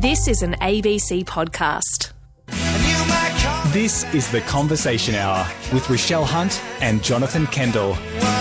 This is an ABC podcast. This is The Conversation Hour with Rochelle Hunt and Jonathan Kendall.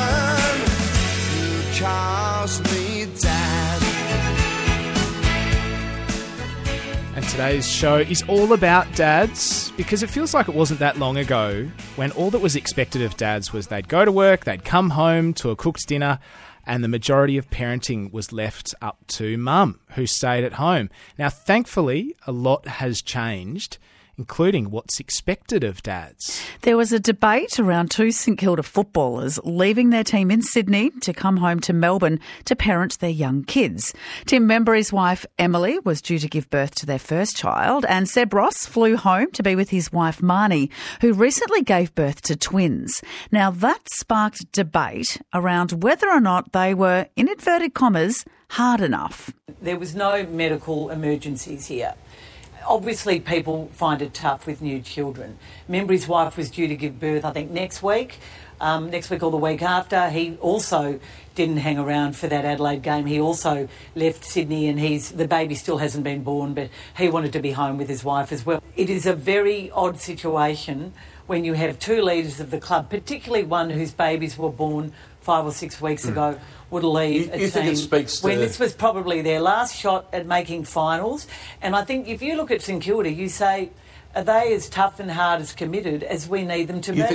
And today's show is all about dads, because it feels like it wasn't that long ago when all that was expected of dads was they'd go to work, they'd come home to a cooked dinner, and the majority of parenting was left up to mum, who stayed at home. Now, thankfully, a lot has changed, including what's expected of dads. There was a debate around two St Kilda footballers leaving their team in Sydney to come home to Melbourne to parent their young kids. Tim Membury's wife Emily was due to give birth to their first child, and Seb Ross flew home to be with his wife Marnie, who recently gave birth to twins. Now, that sparked debate around whether or not they were, in inverted commas, hard enough. There was no medical emergencies here. Obviously, people find it tough with new children. Membury's wife was due to give birth, I think, next week or the week after. He also didn't hang around for that Adelaide game. He also left Sydney, and the baby still hasn't been born, but he wanted to be home with his wife as well. It is a very odd situation when you have two leaders of the club, particularly one whose babies were born 5 or 6 weeks ago, would leave a team it speaks to... when this was probably their last shot at making finals. And I think if you look at St Kilda, you say, are they as tough and hard as committed as we need them to be?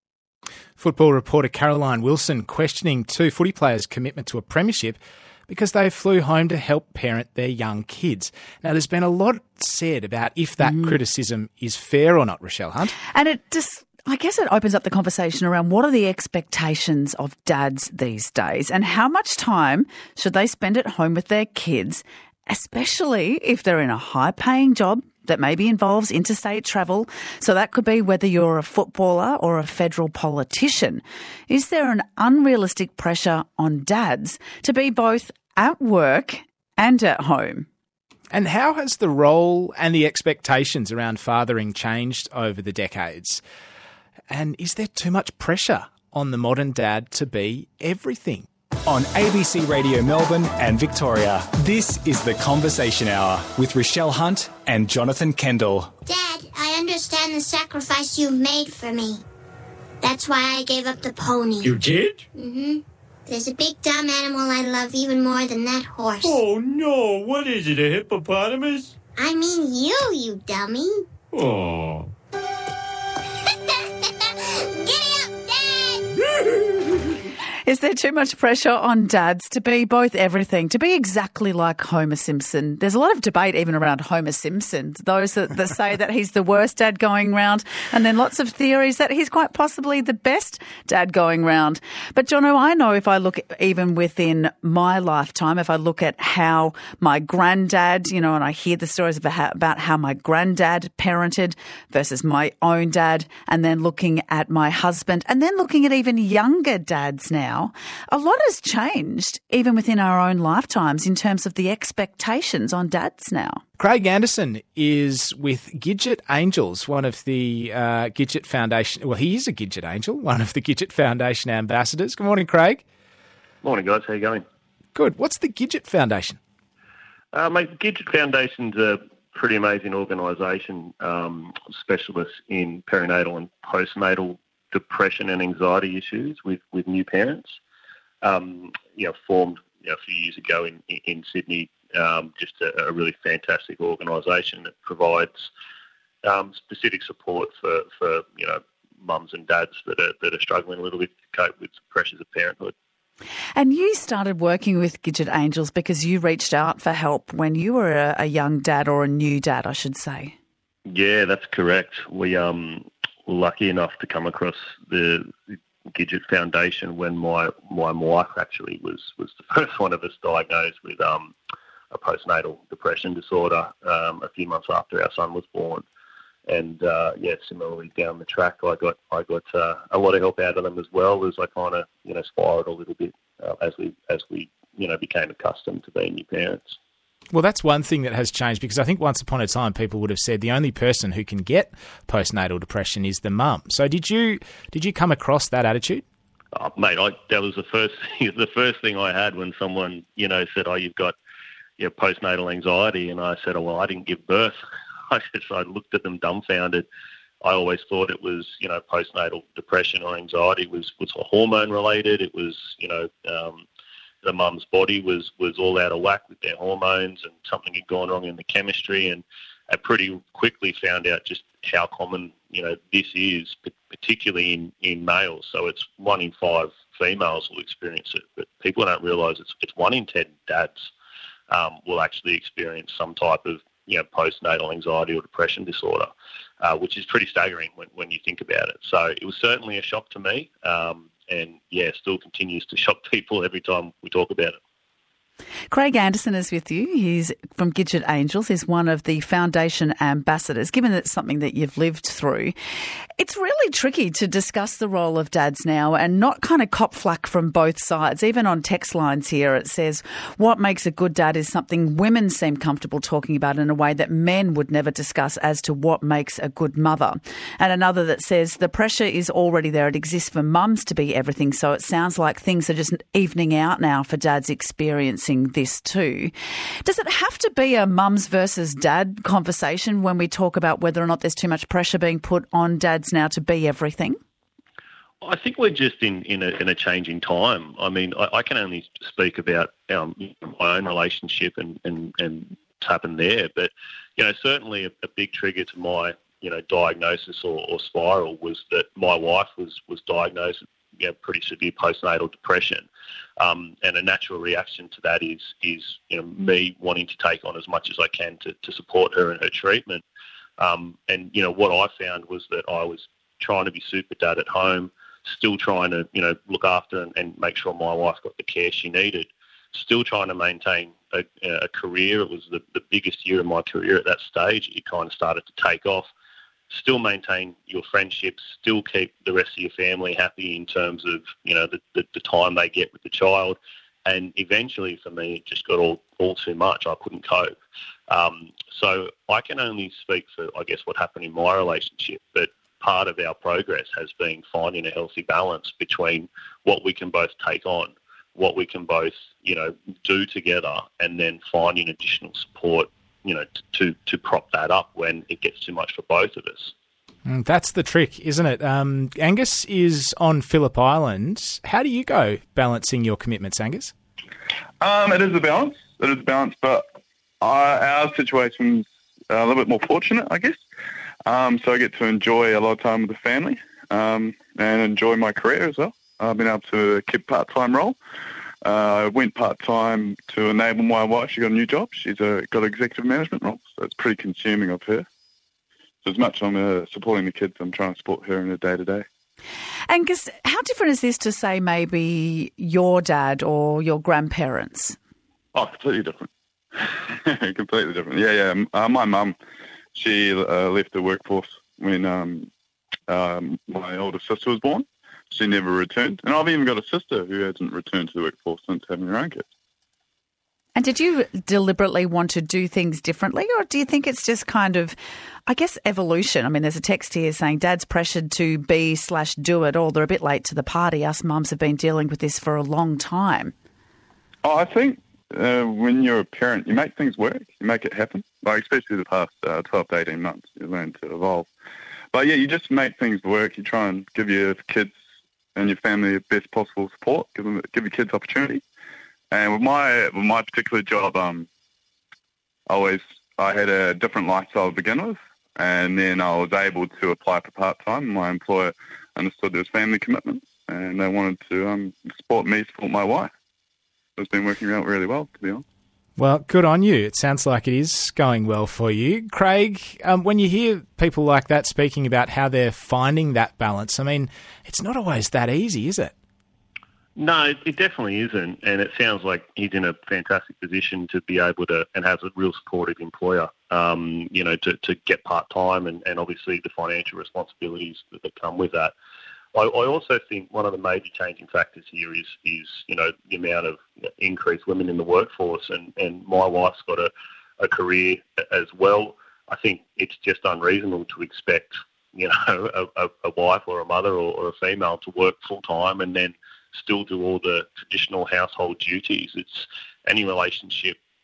Football reporter Caroline Wilson questioning two footy players' commitment to a premiership because they flew home to help parent their young kids. Now, there's been a lot said about if that criticism is fair or not, Rochelle Hunt. And I guess it opens up the conversation around what are the expectations of dads these days, and how much time should they spend at home with their kids, especially if they're in a high-paying job that maybe involves interstate travel. So that could be whether you're a footballer or a federal politician. Is there an unrealistic pressure on dads to be both at work and at home? And how has the role and the expectations around fathering changed over the decades? And is there too much pressure on the modern dad to be everything? On ABC Radio Melbourne and Victoria, this is The Conversation Hour with Rochelle Hunt and Jonathan Kendall. Dad, I understand the sacrifice you've made for me. That's why I gave up the pony. You did? Mm-hmm. There's a big dumb animal I love even more than that horse. Oh, no. What is it, a hippopotamus? I mean you dummy. Oh. Is there too much pressure on dads to be both everything, to be exactly like Homer Simpson? There's a lot of debate even around Homer Simpson, those that say that he's the worst dad going round, and then lots of theories that he's quite possibly the best dad going round. But, Jono, I know if I look even within my lifetime, if I look at how my granddad, and I hear the stories about how my granddad parented versus my own dad, and then looking at my husband, and then looking at even younger dads now, a lot has changed even within our own lifetimes in terms of the expectations on dads now. Craig Anderson is with Gidget Angels, one of the Gidget Foundation. Well, he is a Gidget Angel, one of the Gidget Foundation ambassadors. Good morning, Craig. Morning, guys. How you going? Good. What's the Gidget Foundation? Mate, the Gidget Foundation's a pretty amazing organisation, specialists in perinatal and postnatal depression and anxiety issues with new parents. Formed a few years ago in Sydney. Just a really fantastic organisation that provides specific support for mums and dads that are struggling a little bit to cope with the pressures of parenthood. And you started working with Gidget Angels because you reached out for help when you were a young dad, or a new dad, I should say. Yeah, that's correct. We were lucky enough to come across the Gidget Foundation when my wife actually was the first one of us diagnosed with a postnatal depression disorder a few months after our son was born. And similarly down the track, I got a lot of help out of them as well, as I kind of spiraled a little bit as we became accustomed to being new parents. Well, that's one thing that has changed, because I think once upon a time people would have said the only person who can get postnatal depression is the mum. So did you come across that attitude? Mate, that was the first thing I had when someone said, "Oh, you've got postnatal anxiety, and I said, "Oh, well, I didn't give birth." I looked at them dumbfounded. I always thought it was, postnatal depression or anxiety was hormone related. It was, the mum's body was all out of whack with their hormones, and something had gone wrong in the chemistry. And I pretty quickly found out just how common, this is, particularly in males. So it's 1 in 5 females will experience it, but people don't realise it's 1 in 10 dads will actually experience some type of postnatal anxiety or depression disorder, which is pretty staggering when you think about it. So it was certainly a shock to me, and still continues to shock people every time we talk about it. Craig Anderson is with you. He's from Gidget Angels. He's one of the foundation ambassadors. Given it's something that you've lived through, it's really tricky to discuss the role of dads now and not kind of cop flack from both sides. Even on text lines here, it says, what makes a good dad is something women seem comfortable talking about in a way that men would never discuss as to what makes a good mother. And another that says, the pressure is already there. It exists for mums to be everything. So it sounds like things are just evening out now for dads experiencing this too. Does it have to be a mums versus dad conversation when we talk about whether or not there's too much pressure being put on dads now to be everything? I think we're just in a changing time. I mean, I can only speak about my own relationship and what's happened there, but certainly a big trigger to my diagnosis or spiral was that my wife was diagnosed with pretty severe postnatal depression. And a natural reaction to that is me wanting to take on as much as I can to support her in her treatment. And what I found was that I was trying to be super dad at home, still trying to look after and make sure my wife got the care she needed, still trying to maintain a career. It was the biggest year of my career at that stage. It kind of started to take off. Still maintain your friendships, still keep the rest of your family happy in terms of, the time they get with the child. And eventually for me, it just got all too much. I couldn't cope. So I can only speak for, I guess, what happened in my relationship. But part of our progress has been finding a healthy balance between what we can both take on, what we can both, do together, and then finding additional support to prop that up when it gets too much for both of us. That's the trick, isn't it? Angus is on Phillip Island. How do you go balancing your commitments, Angus? It is a balance. But our situation's a little bit more fortunate, I guess. So I get to enjoy a lot of time with the family and enjoy my career as well. I've been able to keep a part-time role. I went part-time to enable my wife. She got a new job. She's got an executive management role, so it's pretty consuming of her. So as much as I'm supporting the kids, I'm trying to support her in her day-to-day. Angus, how different is this to, say, maybe your dad or your grandparents? Oh, completely different. Completely different. Yeah. My mum, she left the workforce when my older sister was born. She never returned. And I've even got a sister who hasn't returned to the workforce since having her own kids. And did you deliberately want to do things differently, or do you think it's just kind of, I guess, evolution? I mean, there's a text here saying dad's pressured to be/do it all. They're a bit late to the party. Us mums have been dealing with this for a long time. Oh, I think when you're a parent, you make things work. You make it happen. Like, especially the past 12 to 18 months, you learn to evolve. But yeah, you just make things work. You try and give your kids and your family the best possible support. Give your kids opportunity. And with my particular job, I had a different lifestyle to begin with, and then I was able to apply for part-time. My employer understood there was family commitments, and they wanted to support my wife. It's been working out really well, to be honest. Well, good on you. It sounds like it is going well for you. Craig, when you hear people like that speaking about how they're finding that balance, I mean, it's not always that easy, is it? No, it definitely isn't, and it sounds like he's in a fantastic position to be able to, and has a real supportive employer, to get part-time and obviously the financial responsibilities that come with that. I also think one of the major changing factors here is the amount of increased women in the workforce, and my wife's got a career as well. I think it's just unreasonable to expect, a wife or a mother or a female to work full-time and then still do all the traditional household duties. It's any relationship,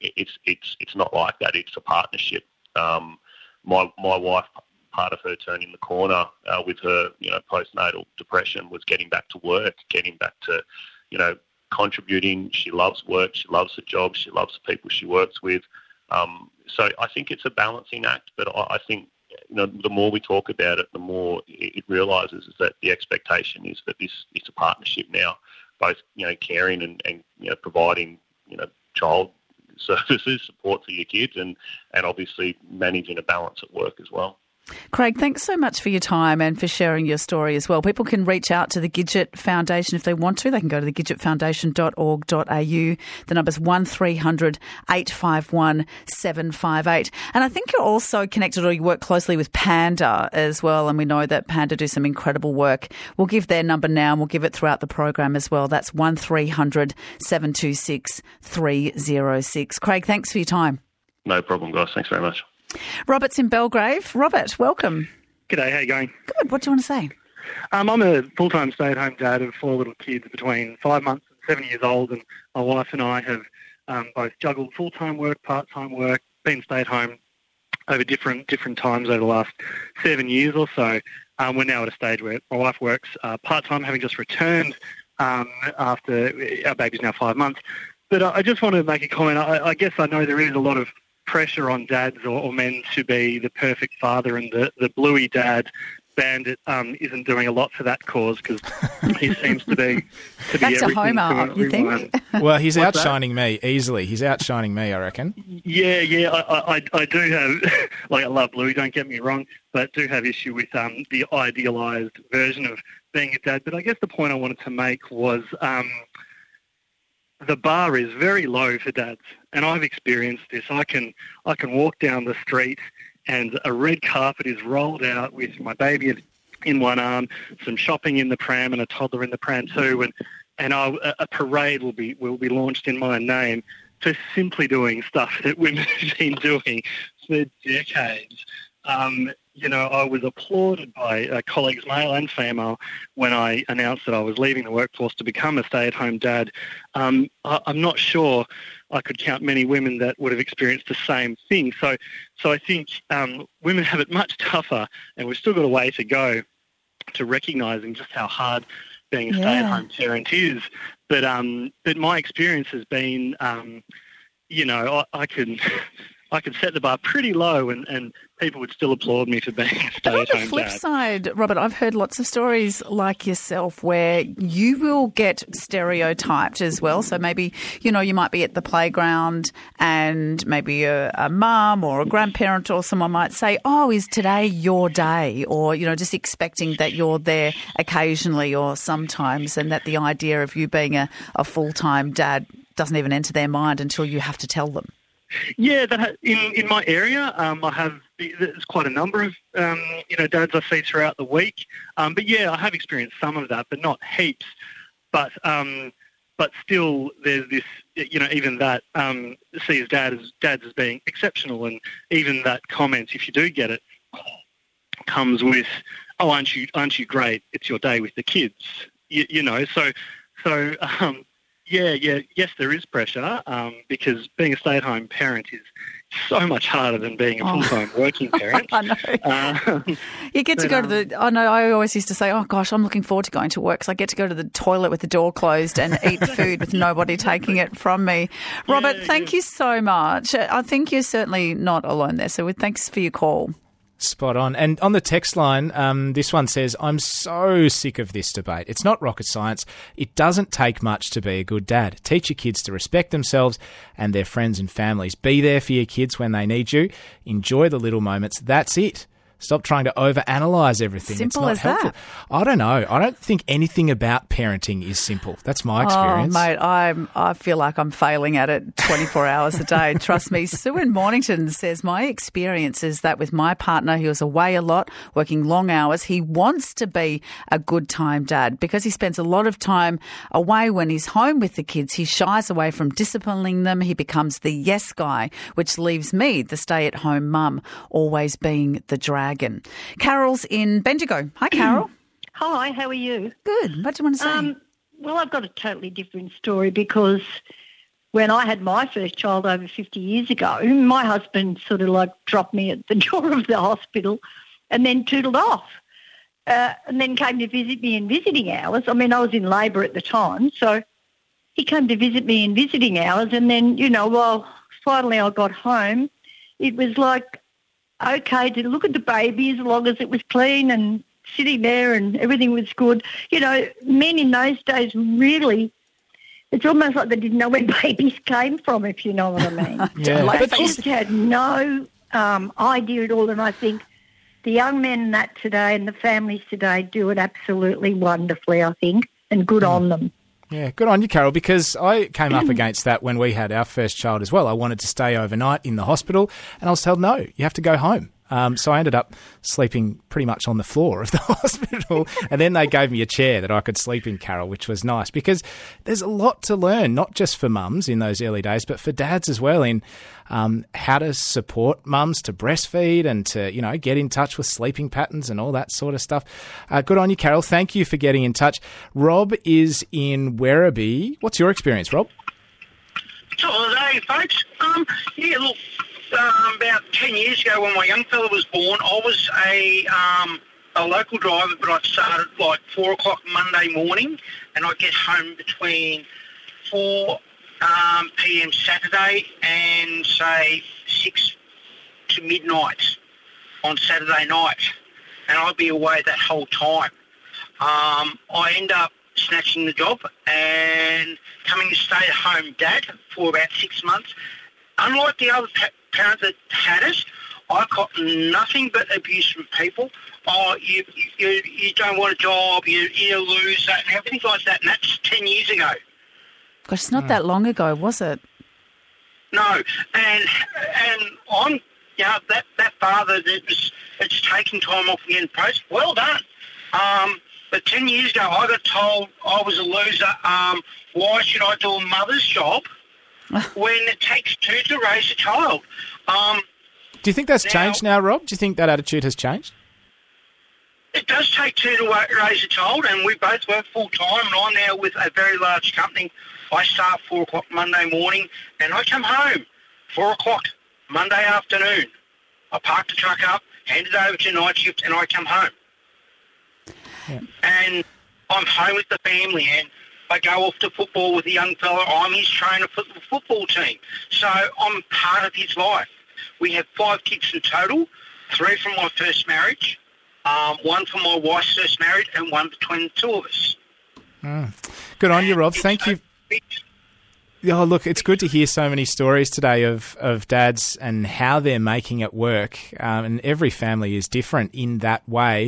it's not like that. It's a partnership. My wife, part of her turning the corner with her, postnatal depression was getting back to work, getting back to, contributing. She loves work. She loves her job. She loves the people she works with. So I think it's a balancing act, but I think, the more we talk about it, the more it realises that the expectation is that it's a partnership now, both, caring and providing, child services, support for your kids and obviously managing a balance at work as well. Craig, thanks so much for your time and for sharing your story as well. People can reach out to the Gidget Foundation if they want to. They can go to thegidgetfoundation.org.au. The number's 1300 851 758. And I think you're also connected, or you work closely with Panda as well, and we know that Panda do some incredible work. We'll give their number now and we'll give it throughout the program as well. That's 1300 726 306. Craig, thanks for your time. No problem, guys. Thanks very much. Robert's in Belgrave. Robert, welcome. G'day, how you going? Good. What do you want to say? I'm a full-time stay-at-home dad of 4 little kids between 5 months and 7 years old, and my wife and I have both juggled full-time work, part-time work, been stay-at-home over different times over the last 7 years or so. We're now at a stage where my wife works part-time, having just returned after our baby's now 5 months. But I just want to make a comment. I guess I know there is a lot of pressure on dads or men to be the perfect father, and the bluey dad Bandit isn't doing a lot for that cause because he seems to be Back to everything Homer, to you think? Well, he's What's outshining me easily. He's outshining me, I reckon. Yeah, I do have, I love Bluey, don't get me wrong, but do have issue with the idealised version of being a dad. But I guess the point I wanted to make was the bar is very low for dads, and I've experienced this. I can walk down the street and a red carpet is rolled out with my baby in one arm, some shopping in the pram and a toddler in the pram too, and a parade will be launched in my name for simply doing stuff that women have been doing for decades. I was applauded by colleagues, male and female, when I announced that I was leaving the workforce to become a stay-at-home dad. I'm not sure I could count many women that would have experienced the same thing. So I think women have it much tougher, and we've still got a way to go to recognising just how hard being a stay-at-home parent is. But my experience has been, I could set the bar pretty low and people would still applaud me for being a stay-at-home dad. But on the flip side, Robert, I've heard lots of stories like yourself where you will get stereotyped as well. So maybe, you might be at the playground and maybe a mum or a grandparent or someone might say, oh, is today your day? Or, just expecting that you're there occasionally or sometimes, and that the idea of you being a full-time dad doesn't even enter their mind until you have to tell them. Yeah, in my area, there's quite a number of dads I see throughout the week. But yeah, I have experienced some of that, but not heaps. But still, there's this, even that sees dads as being exceptional, and even that comment, if you do get it, comes with, "Oh, aren't you great? It's your day with the kids." Yes, there is pressure because being a stay-at-home parent is so much harder than being a full-time working parent. I know. You get to go to I always used to say, oh gosh, I'm looking forward to going to work because I get to go to the toilet with the door closed and eat food with nobody taking it from me. Robert, thank you so much. I think you're certainly not alone there, so thanks for your call. Spot on. And on the text line, this one says, I'm so sick of this debate. It's not rocket science. It doesn't take much to be a good dad. Teach your kids to respect themselves and their friends and families. Be there for your kids when they need you. Enjoy the little moments. That's it. Stop trying to overanalyze everything. Simple it's not as helpful. that. I don't know. I don't think anything about parenting is simple. That's my experience. Oh, mate, I feel like I'm failing at it 24 hours a day. Trust me. Sue in Mornington says, my experience is that with my partner, he was away a lot, working long hours. He wants to be a good time dad because he spends a lot of time away when he's home with the kids. He shies away from disciplining them. He becomes the yes guy, which leaves me, the stay-at-home mum, always being the dragon. Carol's in Bendigo. Hi, Carol. Hi, how are you? Good. What do you want to say? Well, I've got a totally different story because when I had my first child over 50 years ago, my husband sort of like dropped me at the door of the hospital and then tootled off. And then came to visit me in visiting hours. I mean, I was in labour at the time, so he came to visit me in visiting hours. And then, finally I got home, it was like, okay, to look at the baby as long as it was clean and sitting there and everything was good. Men in those days really, it's almost like they didn't know where babies came from, if you know what I mean. Yeah. Like But they just had no idea at all. And I think the young men in that today and the families today do it absolutely wonderfully, I think, and good on them. Yeah, good on you, Carol, because I came up against that when we had our first child as well. I wanted to stay overnight in the hospital, and I was told, no, you have to go home. So I ended up sleeping pretty much on the floor of the hospital, and then they gave me a chair that I could sleep in, Carol, which was nice, because there's a lot to learn, not just for mums in those early days, but for dads as well, in how to support mums to breastfeed and to, get in touch with sleeping patterns and all that sort of stuff. Good on you, Carol. Thank you for getting in touch. Rob is in Werribee. What's your experience, Rob? Hey, folks. Look, about 10 years ago when my young fella was born, I was a local driver, but I started like 4 o'clock Monday morning, and I get home between 4 p.m. Saturday and, say, 6 to midnight on Saturday night, and I'd be away that whole time. I end up snatching the job and coming to stay-at-home dad for about 6 months. Unlike the other parents that had it, I got nothing but abuse from people. Oh, you don't want a job, you're a loser, and everything like that, and that's 10 years ago. Gosh, it's not that long ago, was it? No, and I'm, that father that's taking time off again post, well done. But 10 years ago, I got told I was a loser. Why should I do a mother's job when it takes two to raise a child? Do you think that's changed now, Rob? Do you think that attitude has changed? It does take two to raise a child, and we both work full-time, and I'm now with a very large company. I start 4 o'clock Monday morning, and I come home 4 o'clock Monday afternoon. I park the truck up, hand it over to night shift, and I come home. Yeah. And I'm home with the family, and I go off to football with a young fella. I'm his trainer for the football team. So I'm part of his life. We have 5 kids in total, 3 from my first marriage, 1 from my wife's first marriage, and 1 between the 2 of us. Good on you, Rob. Thank you. Oh, look, it's good to hear so many stories today of dads and how they're making it work. And every family is different in that way.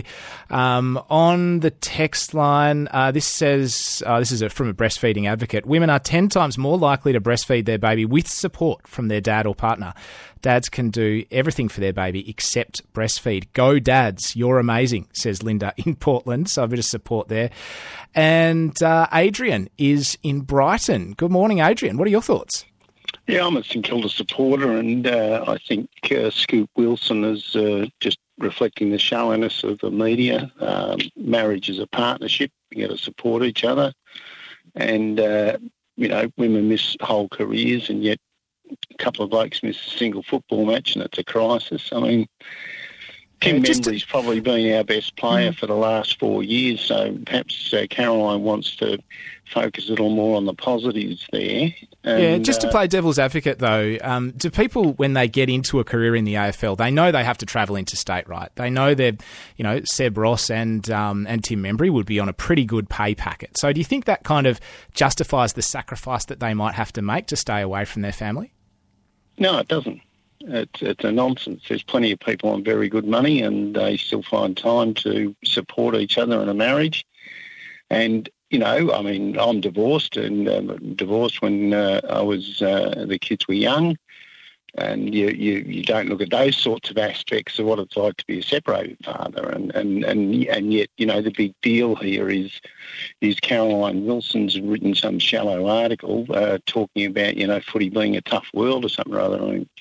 On the text line, this says, this is from a breastfeeding advocate, women are 10 times more likely to breastfeed their baby with support from their dad or partner. Dads can do everything for their baby except breastfeed. Go dads, you're amazing, says Linda in Portland. So a bit of support there. And Adrian is in Brighton. Good morning, Adrian. What are your thoughts? Yeah, I'm a St Kilda supporter, and I think Scoop Wilson is just reflecting the shallowness of the media. Marriage is a partnership. You got to support each other. And, women miss whole careers, and yet a couple of blokes miss a single football match, and it's a crisis. I mean, Tim Membry's probably been our best player for the last 4 years, so perhaps Caroline wants to focus a little more on the positives there. And, just to play devil's advocate, though, do people, when they get into a career in the AFL, they know they have to travel interstate, right? They know they're, Seb Ross and Tim Membry would be on a pretty good pay packet. So do you think that kind of justifies the sacrifice that they might have to make to stay away from their family? No, it doesn't. It's a nonsense. There's plenty of people on very good money, and they still find time to support each other in a marriage. And, I'm divorced, and divorced when the kids were young. And you don't look at those sorts of aspects of what it's like to be a separated father. And yet, the big deal here is Caroline Wilson's written some shallow article talking about, footy being a tough world or something or other.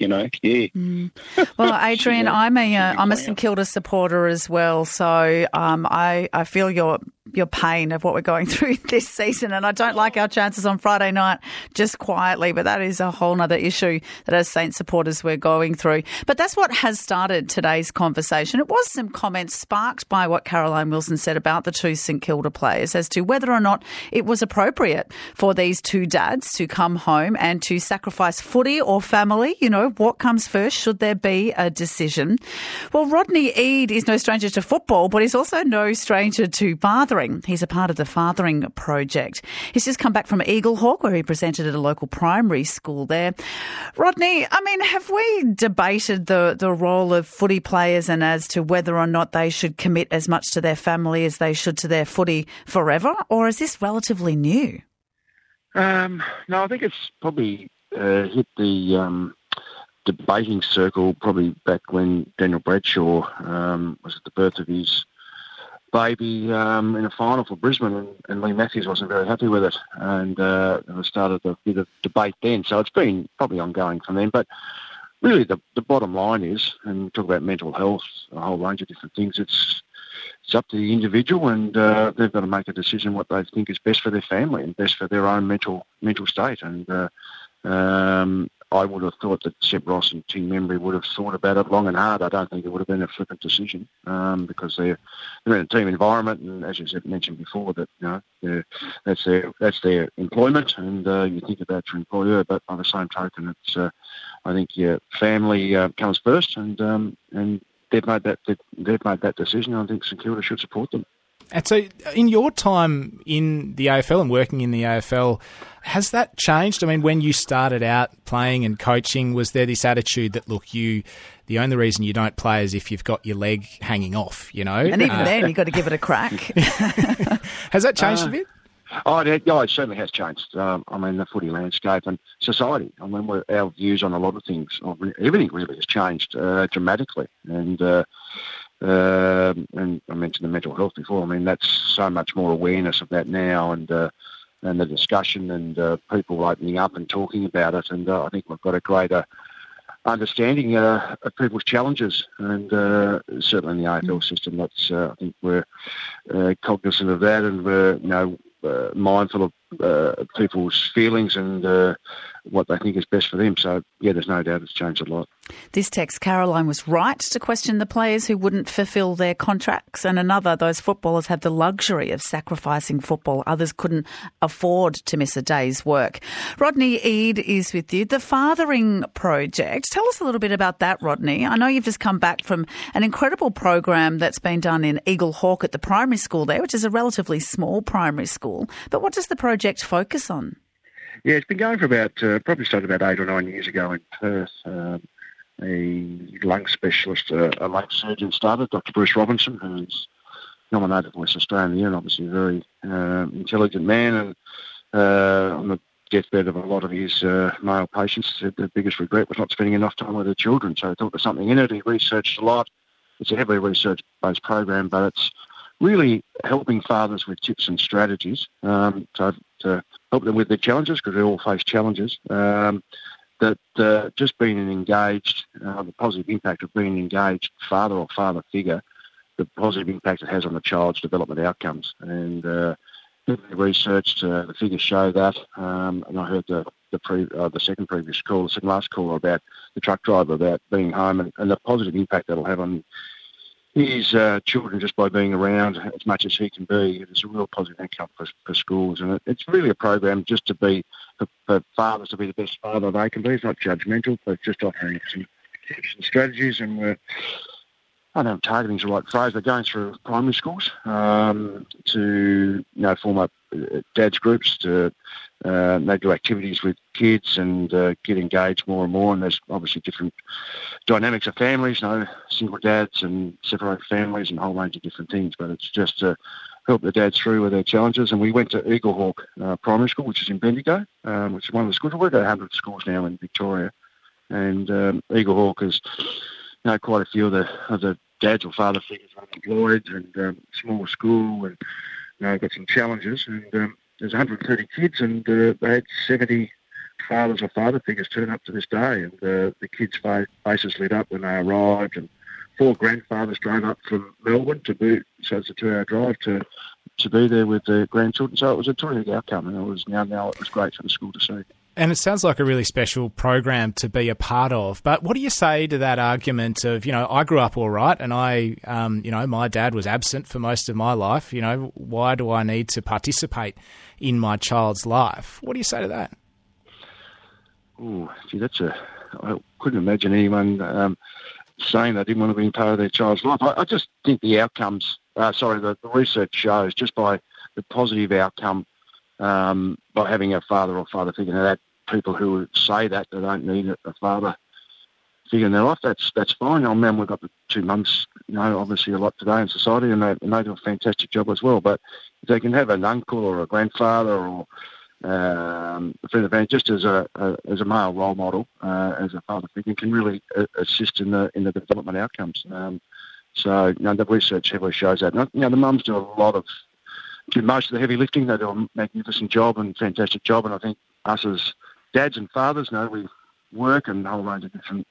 Well, Adrian, I'm a St Kilda supporter as well, so I feel your your pain of what we're going through this season. And I don't like our chances on Friday night just quietly, but that is a whole other issue that as Saints supporters we're going through. But that's what has started today's conversation. It was some comments sparked by what Caroline Wilson said about the two St Kilda players as to whether or not it was appropriate for these two dads to come home and to sacrifice footy or family. You know, what comes first? Should there be a decision? Well, Rodney Eade is no stranger to football, but he's also no stranger to fathering. He's a part of the Fathering Project. He's just come back from Eaglehawk, where he presented at a local primary school there. Rodney, I mean, have we debated the role of footy players and as to whether or not they should commit as much to their family as they should to their footy forever, or is this relatively new? No, I think it's probably hit the debating circle probably back when Daniel Bradshaw was at the birth of his baby in a final for Brisbane, and Lee Matthews wasn't very happy with it, and it started a bit of debate then. So it's been probably ongoing from then. But really, the bottom line is, and we talk about mental health, a whole range of different things. It's up to the individual, and they've got to make a decision what they think is best for their family and best for their own mental state. And I would have thought that Seb Ross and Tim Membry would have thought about it long and hard. I don't think it would have been a flippant decision because they're in a team environment, and as you mentioned before, that that's their employment, and you think about your employer. But by the same token, it's I think your family comes first, and they've made that decision. I think St Kilda should support them. And so in your time in the AFL and working in the AFL, has that changed? I mean, when you started out playing and coaching, was there this attitude that, look, the only reason you don't play is if you've got your leg hanging off, you know? And even then, you've got to give it a crack. Has that changed a bit? It certainly has changed. I mean, the footy landscape and society. I mean, our views on a lot of things, everything really has changed dramatically. And I mentioned the mental health before. I mean, that's so much more awareness of that now, and the discussion and people opening up and talking about it. And I think we've got a greater understanding of people's challenges, and certainly in the AFL system, that's I think we're cognizant of that, and we're mindful of people's feelings and what they think is best for them. So, yeah, there's no doubt it's changed a lot. This text, Caroline was right to question the players who wouldn't fulfil their contracts, and another, those footballers have the luxury of sacrificing football. Others couldn't afford to miss a day's work. Rodney Eade is with you. The Fathering Project. Tell us a little bit about that, Rodney. I know you've just come back from an incredible program that's been done in Eaglehawk at the primary school there, which is a relatively small primary school. But what does the project focus on? Yeah, it's been going for about, probably started about 8 or 9 years ago in Perth. A lung specialist, a lung surgeon started, Dr. Bruce Robinson, who's nominated for West Australian Year, and obviously a very intelligent man, and on the deathbed of a lot of his male patients, said the biggest regret was not spending enough time with their children. So he thought there's something in it. He researched a lot. It's a heavily research-based program, but it's really helping fathers with tips and strategies to help them with their challenges, because they all face challenges. That just being an engaged, the positive impact of being an engaged father or father figure, the positive impact it has on the child's development outcomes. And researched, the figures show that. And I heard the second last call about the truck driver, about being home and the positive impact that'll have on his children just by being around as much as he can be. It's a real positive outcome for schools, and it's really a program just to be for fathers to be the best father they can be. It's not judgmental, but just offering some tips and strategies. And I don't know if targeting is the right phrase. They're going through primary schools to form up dads groups to they do activities with kids and get engaged more and more. And there's obviously different dynamics of families, single dads and separated families and a whole range of different things. But it's just to help the dads through with their challenges. And we went to Eaglehawk Primary School, which is in Bendigo, which is one of the schools. We've got 100 schools now in Victoria. And Eaglehawk is quite a few of the dads or father figures are unemployed and small school and got some challenges. And there's 130 kids, and they had 70 fathers or father figures turn up to this day. And the kids' faces lit up when they arrived, and 4 grandfathers drove up from Melbourne to Boot, so it's a 2-hour drive to to be there with the grandchildren. So it was a terrific outcome, and it was now it was great for the school to see. And it sounds like a really special program to be a part of. But what do you say to that argument of, I grew up all right and my dad was absent for most of my life. Why do I need to participate in my child's life? What do you say to that? Oh, gee, I couldn't imagine anyone saying they didn't want to be part of their child's life. I just think the outcomes, the research shows just by the positive outcome by having a father or father figure. Now, that people who say that they don't need a father figure in their life, that's fine. I mean, we've got the 2 mums, obviously a lot today in society, and they do a fantastic job as well. But if they can have an uncle or a grandfather or a friend of family, just as a male role model, as a father figure, can really assist in the development outcomes. The research heavily shows that. And, the mums do most of the heavy lifting. They do a magnificent job and fantastic job. And I think us as dads and fathers, we work and a whole range of different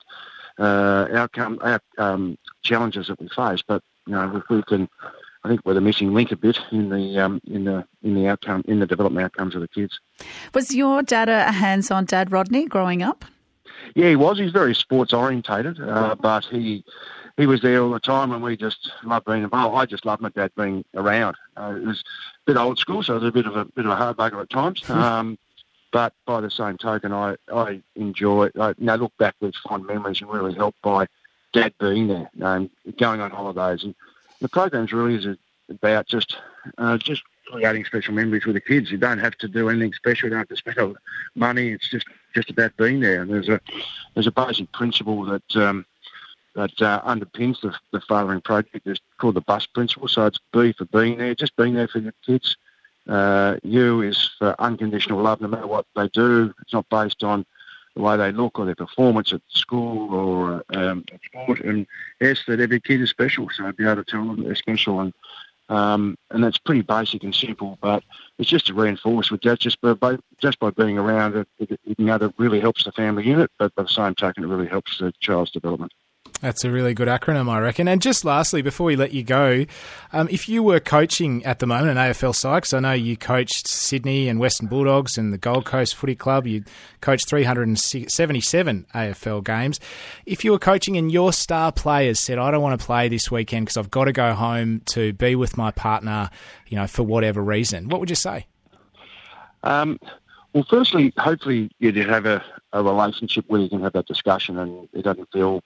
challenges that we face. But if we can, I think we're the missing link a bit in the outcome, in the development outcomes of the kids. Was your dad a hands-on dad, Rodney, growing up? Yeah, he was. He's very sports orientated, but he was there all the time, and we just loved being involved. I just loved my dad being around. It was a bit old school, so it was a bit of a hard bugger at times. But by the same token, I enjoy. Look back with fond memories and really helped by Dad being there, going on holidays, and the program's really is about just creating special memories with the kids. You don't have to do anything special. You don't have to spend money. It's just about being there. And there's a basic principle that underpins the fathering project. It's called the BUS principle. So it's B for being there, just being there for your kids. U is for unconditional love, no matter what they do. It's not based on the way they look or their performance at school or at sport. And S, that every kid is special, so be able to tell them they're special. And that's pretty basic and simple, but it's just to reinforce with that, just by being around it really helps the family unit, but by the same token, it really helps the child's development. That's a really good acronym, I reckon. And just lastly, before we let you go, if you were coaching at the moment an AFL side, because I know you coached Sydney and Western Bulldogs and the Gold Coast Footy Club, you coached 377 AFL games. If you were coaching and your star players said, I don't want to play this weekend because I've got to go home to be with my partner, for whatever reason, what would you say? Well, firstly, hopefully you'd have a relationship where you can have that discussion and it doesn't feel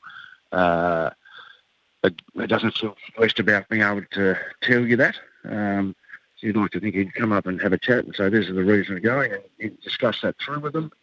stressed about being able to tell you that. So you'd like to think he'd come up and have a chat and say, this is the reason of going, and he'd discuss that through with them.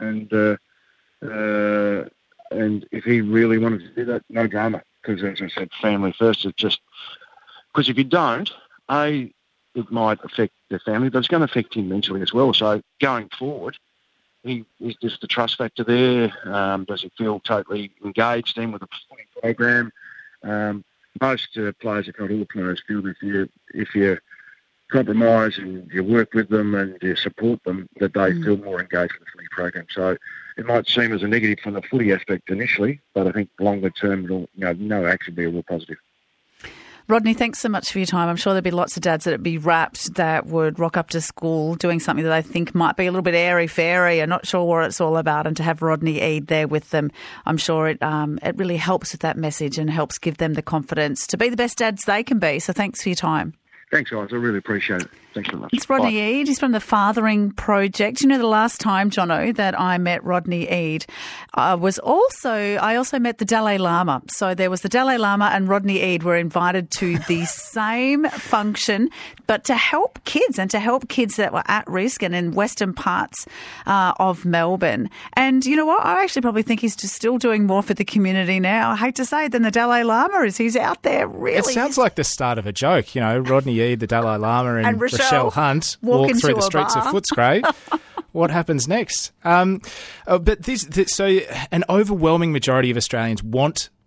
And if he really wanted to do that, no drama, because as I said, family first. It's just because if you don't, it might affect the family, but it's going to affect him mentally as well. So going forward, is just the trust factor there? Does he feel totally engaged in with the program? Most players, if not all players, feel that if you compromise and you work with them and you support them, that they feel more engaged with the footy program. So it might seem as a negative from the footy aspect initially, but I think longer term it'll actually be a real positive. Rodney, thanks so much for your time. I'm sure there'd be lots of dads that would be rapt that would rock up to school doing something that they think might be a little bit airy-fairy and not sure what it's all about, and to have Rodney Eade there with them, I'm sure it really helps with that message and helps give them the confidence to be the best dads they can be. So thanks for your time. Thanks, guys. I really appreciate it. Thanks very much. It's Rodney Eade. He's from the Fathering Project. The last time, Jono, that I met Rodney Eade, I also met the Dalai Lama. So there was the Dalai Lama and Rodney Eade were invited to the same function, but to help kids that were at risk and in western parts of Melbourne. And you know what? I actually probably think he's just still doing more for the community now, I hate to say it, than the Dalai Lama is. He's out there really. It sounds like the start of a joke, Rodney Eade, the Dalai Lama, and Rochelle Hunt walk through the streets of Footscray. What happens next? But so an overwhelming majority of Australians want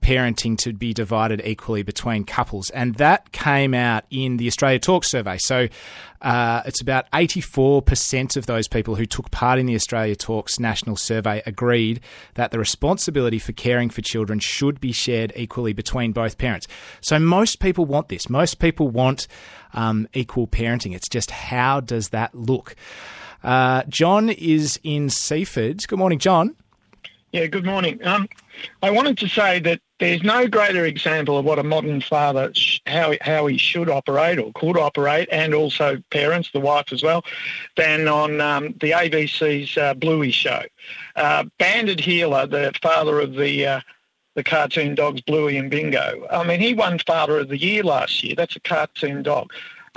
parenting to be divided equally between couples, and that came out in the Australia Talks survey. So it's about 84% of those people who took part in the Australia Talks national survey agreed that the responsibility for caring for children should be shared equally between both parents. So most people want this. Most people want equal parenting. It's just, how does that look? John is in Seaford. Good morning, John. Yeah, good morning. I wanted to say that there's no greater example of what a modern father, how he should operate or could operate, and also parents, the wife as well, than on the ABC's Bluey show. Bandit Healer, the father of the cartoon dogs Bluey and Bingo, I mean, he won Father of the Year last year. That's a cartoon dog.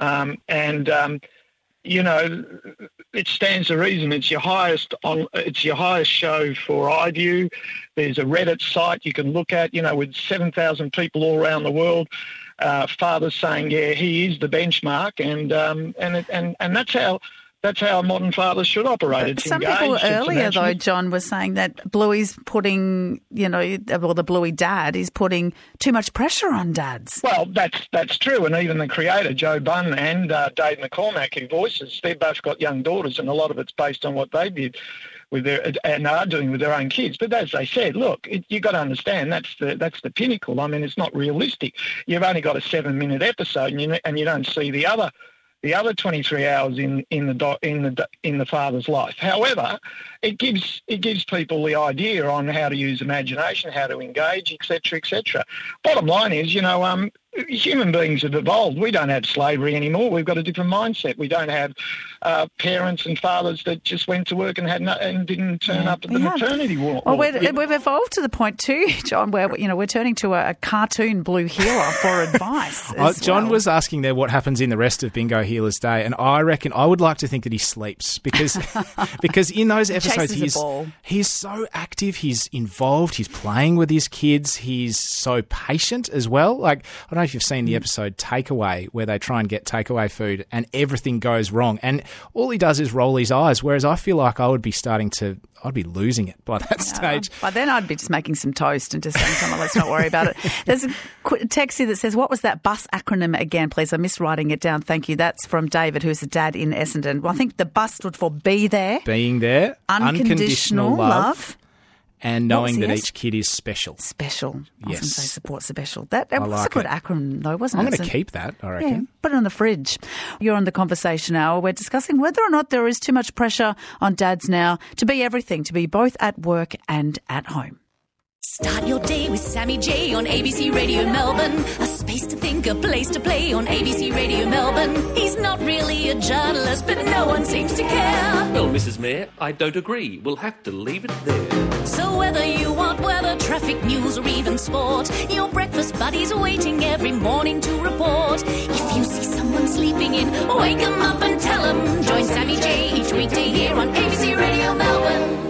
You know, it stands to reason. It's your highest show for iView. There's a Reddit site you can look at, you know, with 7,000 people all around the world. Fathers saying, yeah, he is the benchmark, and that's how a modern father should operate. It's some engaged, people it's earlier, though, imagined. John, was saying that Bluey's putting, you know, or the Bluey dad is putting too much pressure on dads. Well, that's true, and even the creator, Joe Bunn, and Dave McCormack, who voices, they've both got young daughters, and a lot of it's based on what they did with their and are doing with their own kids. But as they said, look, you've got to understand that's the pinnacle. I mean, it's not realistic. You've only got a 7-minute episode, and you don't see the other 23 hours in the father's life. However, it gives people the idea on how to use imagination, how to engage, etc., etc. Bottom line is, you know, human beings have evolved. We don't have slavery anymore. We've got a different mindset. We don't have parents and fathers that just went to work and didn't turn up at the maternity ward. Well, we've evolved to the point too, John, where, you know, we're turning to a cartoon Blue Healer for advice. John was asking there what happens in the rest of Bingo Healer's day, and I reckon I would like to think that he sleeps because in those episodes he's so active, he's involved, he's playing with his kids, he's so patient as well. Like, I don't know if you've seen the episode Takeaway, where they try and get takeaway food and everything goes wrong, and all he does is roll his eyes, whereas I feel like I'd be losing it by that stage. By then I'd be just making some toast and just saying, "Come on, let's not worry about it." There's a text here that says, "What was that BUS acronym again, please? I missed writing it down. Thank you." That's from David, who's a dad in Essendon. Well, I think the BUS stood for Be There. Being there. Unconditional love. And knowing that each kid is special. Special. I was going to say support special. That I was like a good it. acronym, though, wasn't I'm it? going to keep that, I reckon. Yeah, put it on the fridge. You're on the Conversation Hour. We're discussing whether or not there is too much pressure on dads now to be everything, to be both at work and at home. Start your day with Sammy J on ABC Radio Melbourne. A space to think, a place to play on ABC Radio Melbourne. He's not really a journalist, but no one seems to care. Well, Mrs. Mayor, I don't agree. We'll have to leave it there. So whether you want weather, traffic news or even sport, your breakfast buddy's waiting every morning to report. If you see someone sleeping in, wake them up and tell them. Join Sammy J each weekday here on ABC Radio Melbourne.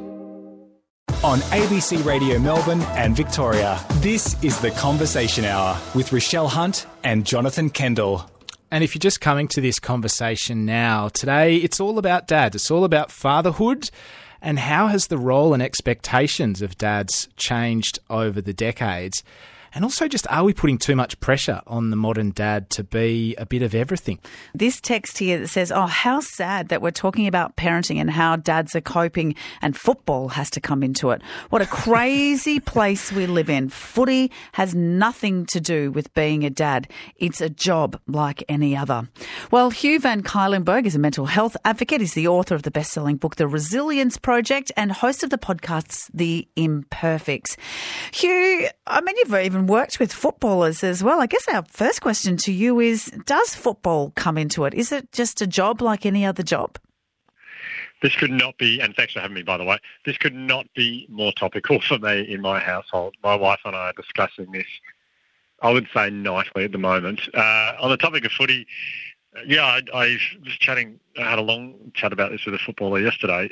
On ABC Radio Melbourne and Victoria, this is The Conversation Hour with Rochelle Hunt and Jonathan Kendall. And if you're just coming to this conversation now, today it's all about dads. It's all about fatherhood and how has the role and expectations of dads changed over the decades. And also just, are we putting too much pressure on the modern dad to be a bit of everything? This text here that says, oh, how sad that we're talking about parenting and how dads are coping and football has to come into it. What a crazy place we live in. Footy has nothing to do with being a dad. It's a job like any other. Well, Hugh Van Cuylenberg is a mental health advocate. He's the author of the best-selling book, The Resilience Project, and host of the podcasts, The Imperfects. Hugh, I mean, you've even worked with footballers as well. I guess our first question to you is, does football come into it? Is it just a job like any other job? This could not be, and thanks for having me, by the way, this could not be more topical for me in my household. My wife and I are discussing this, I would say, nightly at the moment. On the topic of footy, I was chatting, I had a long chat about this with a footballer yesterday.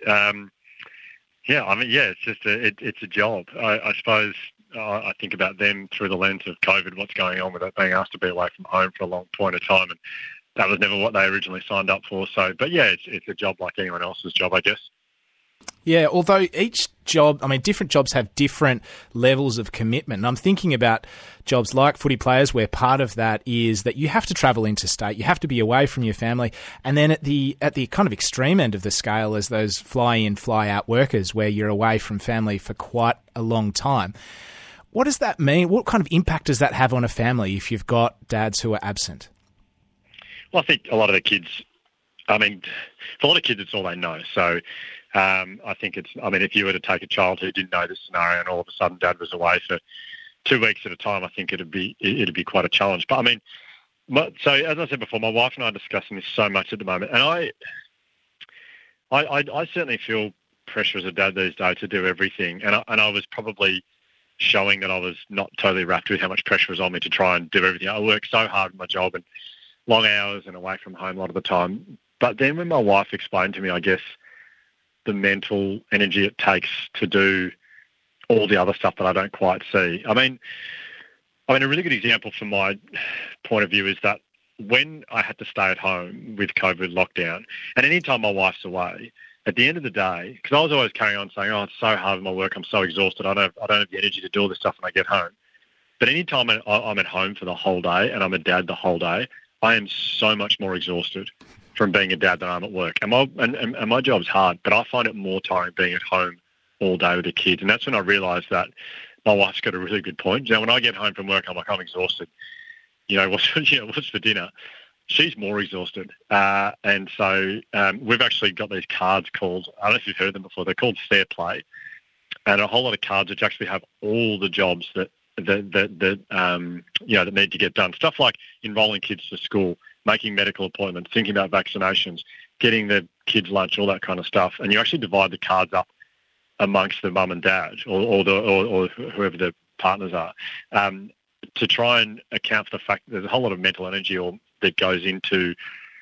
It's just it's a job. I suppose I think about them through the lens of COVID, what's going on with it, being asked to be away from home for a long point of time, and that was never what they originally signed up for. So, but yeah, it's a job like anyone else's job, I guess. Yeah, although each job, different jobs have different levels of commitment. And I'm thinking about jobs like footy players where part of that is that you have to travel interstate, you have to be away from your family. And then at the kind of extreme end of the scale is those fly-in, fly-out workers where you're away from family for quite a long time. What does that mean? What kind of impact does that have on a family if you've got dads who are absent? Well, I think a lot of the kids, for a lot of kids, it's all they know. So I think if you were to take a child who didn't know this scenario and all of a sudden dad was away for 2 weeks at a time, I think it'd be quite a challenge. But so as I said before, my wife and I are discussing this so much at the moment, and I certainly feel pressure as a dad these days to do everything, and I was probably showing that I was not totally wrapped with how much pressure was on me to try and do everything. I work so hard in my job and long hours and away from home a lot of the time. But then when my wife explained to me, I guess, the mental energy it takes to do all the other stuff that I don't quite see. A really good example from my point of view is that when I had to stay at home with COVID lockdown, and any time my wife's away, at the end of the day, because I was always carrying on saying, oh, it's so hard with my work, I'm so exhausted, I don't have the energy to do all this stuff when I get home. But any time I'm at home for the whole day and I'm a dad the whole day, I am so much more exhausted from being a dad than I am at work. And my job's hard, but I find it more tiring being at home all day with the kids. And that's when I realised that my wife's got a really good point. When I get home from work, I'm like, I'm exhausted. What's for dinner? She's more exhausted. And so we've actually got these cards called, I don't know if you've heard them before, they're called Fair Play. And a whole lot of cards which actually have all the jobs that need to get done. Stuff like enrolling kids to school, making medical appointments, thinking about vaccinations, getting the kids lunch, all that kind of stuff. And you actually divide the cards up amongst the mum and dad or whoever the partners are to try and account for the fact that there's a whole lot of mental energy that goes into,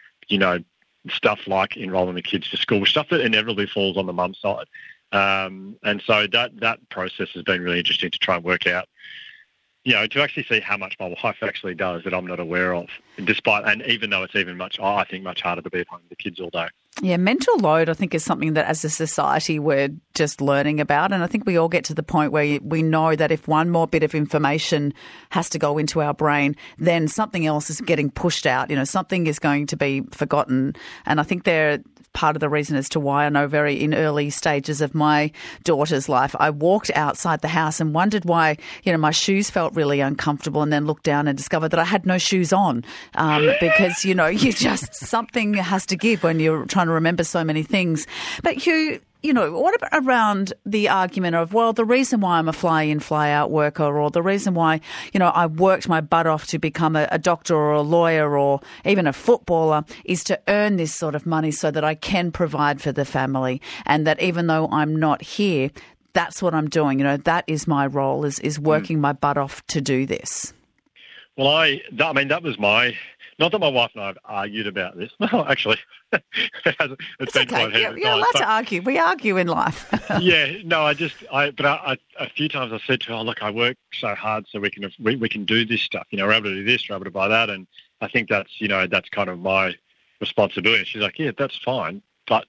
stuff like enrolling the kids to school, stuff that inevitably falls on the mum's side. And so that process has been really interesting to try and work out, to actually see how much my wife actually does that I'm not aware of, and even though it's much harder to be at home with the kids all day. Yeah, mental load, I think, is something that as a society we're just learning about. And I think we all get to the point where we know that if one more bit of information has to go into our brain, then something else is getting pushed out. Something is going to be forgotten. And I think part of the reason as to why I know in early stages of my daughter's life, I walked outside the house and wondered why, my shoes felt really uncomfortable, and then looked down and discovered that I had no shoes on because, you just, something has to give when you're trying to remember so many things. But Hugh, what about around the argument of, well, the reason why I'm a fly-in, fly-out worker, or the reason why, I worked my butt off to become a doctor or a lawyer or even a footballer is to earn this sort of money so that I can provide for the family, and that even though I'm not here, that's what I'm doing. That is my role, is working my butt off to do this. Well, that was my... Not that my wife and I have argued about this. No, actually, it's been quite heated. You're allowed to argue. We argue in life. Yeah, no, a few times I said to her, oh, look, I work so hard so we can do this stuff. We're able to do this, we're able to buy that, and I think that's kind of my responsibility. And she's like, yeah, that's fine, but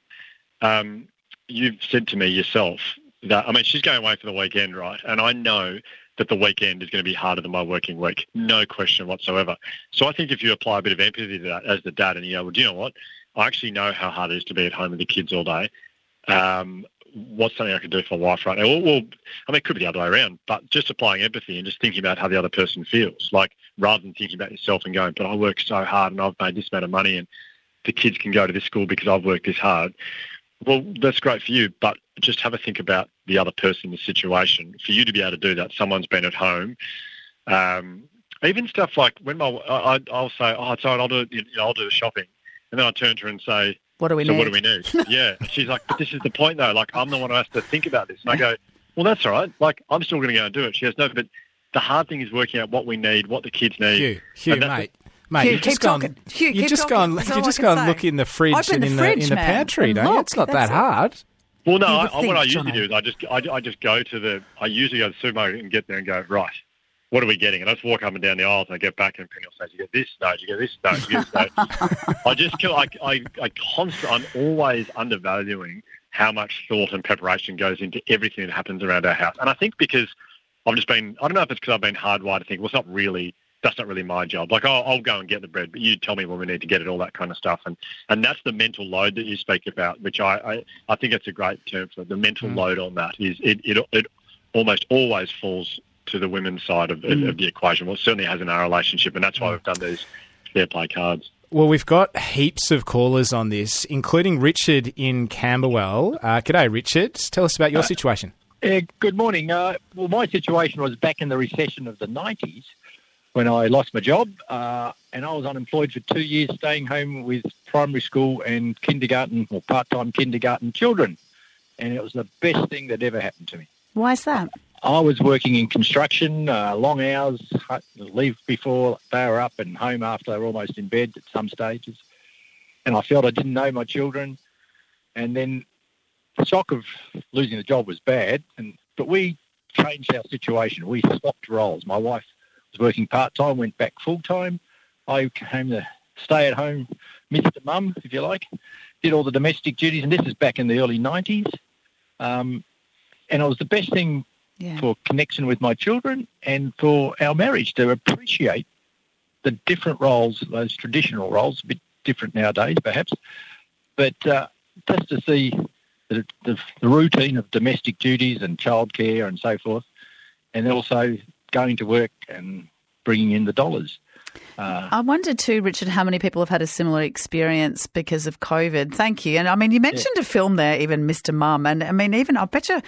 you've said to me yourself that, she's going away for the weekend, right? And I know that the weekend is going to be harder than my working week, no question whatsoever. So I think if you apply a bit of empathy to that as the dad, and do you know what? I actually know how hard it is to be at home with the kids all day. What's something I could do for my wife right now? Well, it could be the other way around, but just applying empathy and just thinking about how the other person feels, like rather than thinking about yourself and going, but I work so hard and I've made this amount of money and the kids can go to this school because I've worked this hard. Well, that's great for you, but just have a think about the other person in the situation. For you to be able to do that, someone's been at home. Even stuff like when I'll say, oh, it's all right, I'll do the shopping. And then I turn to her and say, what do we need? Yeah. She's like, but this is the point, though. Like, I'm the one who has to think about this. And I go, well, that's all right. Like, I'm still going to go and do it. She goes, no, but the hard thing is working out what we need, what the kids need. Hugh, mate. Mate, you just go and look in the fridge and in the pantry, don't you? It's not that hard. Well, no, what I usually do is I just go to the supermarket and get there and go, right, what are we getting? And I just walk up and down the aisles and I get back and Penny will say, you get this? No, you get this? No, you get this? No. I'm always undervaluing how much thought and preparation goes into everything that happens around our house. And I think because I don't know if it's because I've been hardwired to think, well, that's not really my job. Like, I'll go and get the bread, but you tell me when we need to get it, all that kind of stuff. And that's the mental load that you speak about, which I think it's a great term for the mental load on that. Is it almost always falls to the women's side of the equation. Well, it certainly has in our relationship, and that's why we've done these fair play cards. Well, we've got heaps of callers on this, including Richard in Camberwell. G'day, Richard. Tell us about your situation. Good morning. Well, my situation was back in the recession of the 90s when I lost my job, and I was unemployed for 2 years, staying home with primary school and kindergarten or part-time kindergarten children. And it was the best thing that ever happened to me. Why is that? I was working in construction, long hours, leave before they were up and home after they were almost in bed at some stages. And I felt I didn't know my children. And then the shock of losing the job was bad, but we changed our situation. We swapped roles. My wife was working part-time, went back full-time. I came to stay-at-home Mr. Mum, if you like, did all the domestic duties, and this is back in the early 90s. And it was the best thing for connection with my children and for our marriage, to appreciate the different roles, those traditional roles, a bit different nowadays perhaps, but just to see the routine of domestic duties and childcare and so forth, and also going to work and bringing in the dollars. I wonder too, Richard, how many people have had a similar experience because of COVID. Thank you. And I mean, you mentioned a film there, even Mr. Mum, and I mean, even I bet you